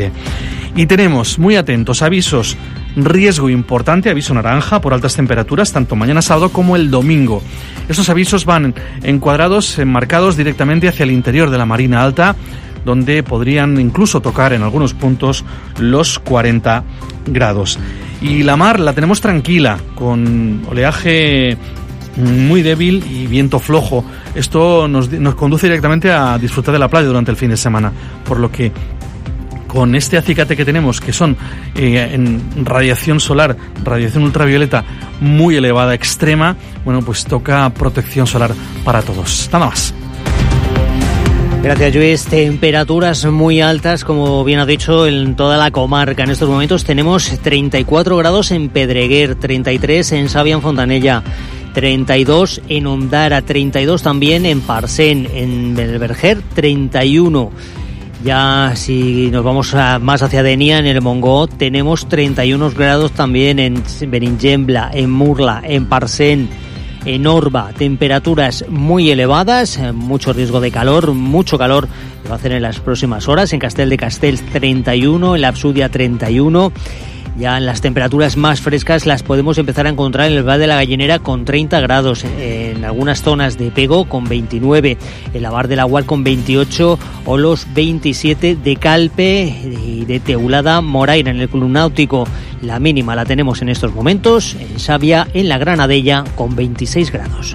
aire. Y tenemos, muy atentos, avisos, riesgo importante, aviso naranja por altas temperaturas, tanto mañana sábado como el domingo. Estos avisos van encuadrados, enmarcados directamente hacia el interior de la Marina Alta, donde podrían incluso tocar en algunos puntos los 40 grados. Y la mar la tenemos tranquila, con oleaje muy débil y viento flojo. Esto nos conduce directamente a disfrutar de la playa durante el fin de semana, por lo que con este acicate que tenemos, que son en radiación solar, radiación ultravioleta muy elevada, extrema, bueno, pues toca protección solar para todos. Nada más. Gracias, Lluís. Temperaturas muy altas, como bien ha dicho, en toda la comarca. En estos momentos tenemos 34 grados en Pedreguer, 33 en Savia, en Fontanella, 32 en Ondara, 32 también en Parcén, en Belverger, 31. Ya si nos vamos más hacia Denia, en el Montgó, tenemos 31 grados también en Benigembla, en Murla, en Parcén, en Orba. Temperaturas muy elevadas, mucho riesgo de calor, mucho calor lo va a hacer en las próximas horas. En Castel de Castells 31, en la Absudia 31. Ya en las temperaturas más frescas las podemos empezar a encontrar en el Val de la Gallinera con 30 grados, en algunas zonas de Pego con 29, en la Bar del Agual con 28 o los 27 de Calpe y de Teulada Moraira. En el Club Náutico la mínima la tenemos en estos momentos en Savia, en la Granadella, con 26 grados.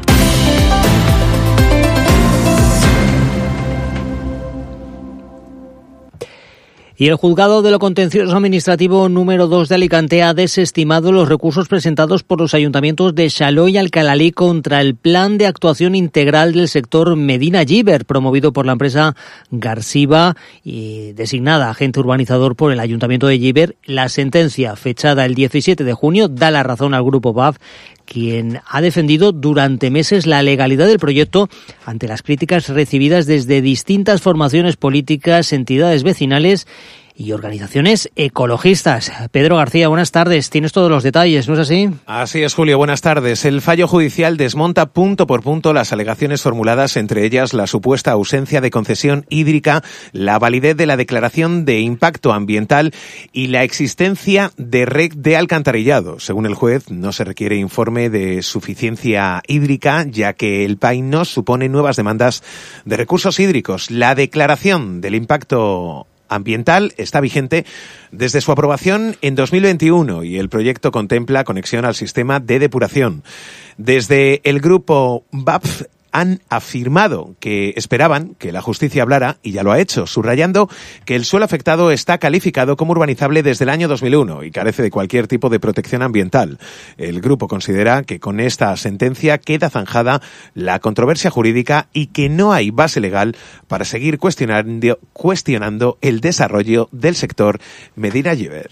Y el Juzgado de lo Contencioso Administrativo número 2 de Alicante ha desestimado los recursos presentados por los ayuntamientos de Xaló y Alcalalí contra el Plan de Actuación Integral del sector Medina Llíber, promovido por la empresa Garciba y designada agente urbanizador por el Ayuntamiento de Llíber. La sentencia, fechada el 17 de junio, da la razón al Grupo BAF, quien ha defendido durante meses la legalidad del proyecto ante las críticas recibidas desde distintas formaciones políticas, entidades vecinales y organizaciones ecologistas. Pedro García, buenas tardes. Tienes todos los detalles, ¿no es así? Así es, Julio. Buenas tardes. El fallo judicial desmonta punto por punto las alegaciones formuladas, entre ellas la supuesta ausencia de concesión hídrica, la validez de la declaración de impacto ambiental y la existencia de red de alcantarillado. Según el juez, no se requiere informe de suficiencia hídrica, ya que el PAI no supone nuevas demandas de recursos hídricos. La declaración del impacto ambiental está vigente desde su aprobación en 2021 y el proyecto contempla conexión al sistema de depuración. Desde el grupo BAF han afirmado que esperaban que la justicia hablara, y ya lo ha hecho, subrayando que el suelo afectado está calificado como urbanizable desde el año 2001 y carece de cualquier tipo de protección ambiental. El grupo considera que con esta sentencia queda zanjada la controversia jurídica y que no hay base legal para seguir cuestionando el desarrollo del sector Medina Llíber.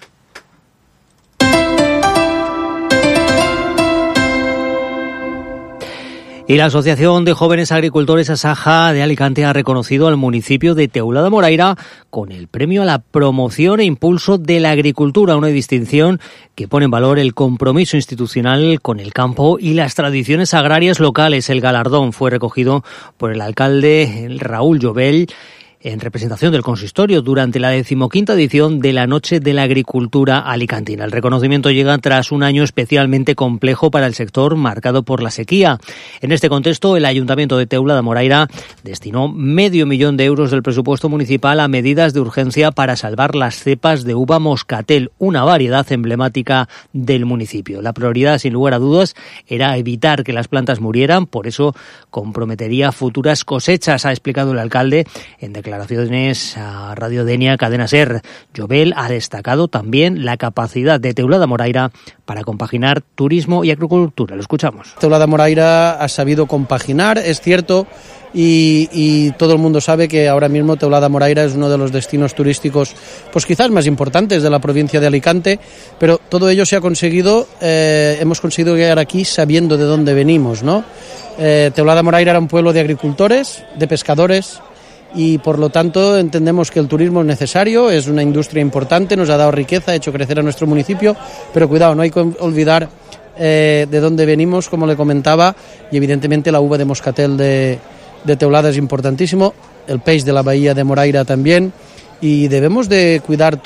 Y la Asociación de Jóvenes Agricultores Asaja de Alicante ha reconocido al municipio de Teulada Moraira con el premio a la promoción e impulso de la agricultura, una distinción que pone en valor el compromiso institucional con el campo y las tradiciones agrarias locales. El galardón fue recogido por el alcalde Raúl Llobell en representación del consistorio durante la 15ª edición de la Noche de la Agricultura alicantina. El reconocimiento llega tras un año especialmente complejo para el sector, marcado por la sequía. En este contexto, el Ayuntamiento de Teulada Moraira destinó $500,000 de euros del presupuesto municipal a medidas de urgencia para salvar las cepas de uva moscatel, una variedad emblemática del municipio. La prioridad, sin lugar a dudas, era evitar que las plantas murieran, por eso comprometería futuras cosechas, ha explicado el alcalde en declaraciones a Radio Denia, Cadena SER. Llobell ha destacado también la capacidad de Teulada Moraira para compaginar turismo y agricultura. Lo escuchamos. Teulada Moraira ha sabido compaginar, es cierto, y todo el mundo sabe que ahora mismo Teulada Moraira es uno de los destinos turísticos pues quizás más importantes de la provincia de Alicante, pero todo ello se ha conseguido, hemos conseguido llegar aquí sabiendo de dónde venimos, ¿no? Teulada Moraira era un pueblo de agricultores, de pescadores, y por lo tanto entendemos que el turismo es necesario, es una industria importante, nos ha dado riqueza, ha hecho crecer a nuestro municipio, pero cuidado, no hay que olvidar de dónde venimos, como le comentaba, y evidentemente la uva de moscatel de Teulada es importantísimo, el peix de la bahía de Moraira también, y debemos de cuidar